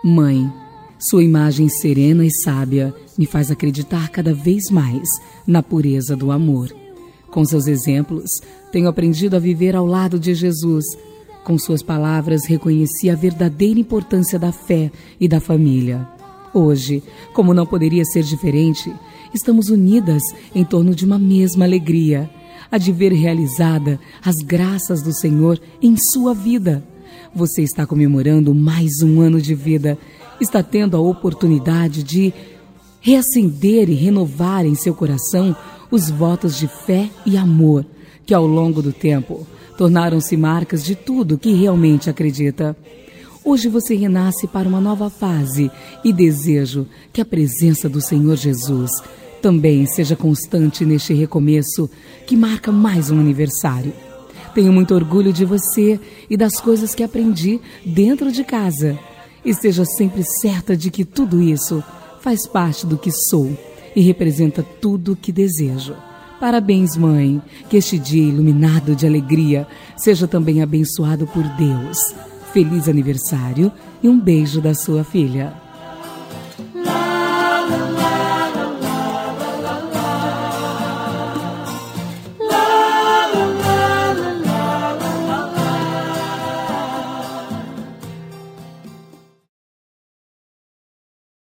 Mãe, sua imagem serena e sábia me faz acreditar cada vez mais na pureza do amor. Com seus exemplos, tenho aprendido a viver ao lado de Jesus. Com suas palavras, reconheci a verdadeira importância da fé e da família. Hoje, como não poderia ser diferente, estamos unidas em torno de uma mesma alegria, a de ver realizada as graças do Senhor em sua vida. Você está comemorando mais um ano de vida, está tendo a oportunidade de reacender e renovar em seu coração os votos de fé e amor, que ao longo do tempo tornaram-se marcas de tudo que realmente acredita. Hoje você renasce para uma nova fase e desejo que a presença do Senhor Jesus também seja constante neste recomeço que marca mais um aniversário. Tenho muito orgulho de você e das coisas que aprendi dentro de casa. Esteja sempre certa de que tudo isso faz parte do que sou e representa tudo o que desejo. Parabéns, mãe, que este dia iluminado de alegria seja também abençoado por Deus. Feliz aniversário e um beijo da sua filha.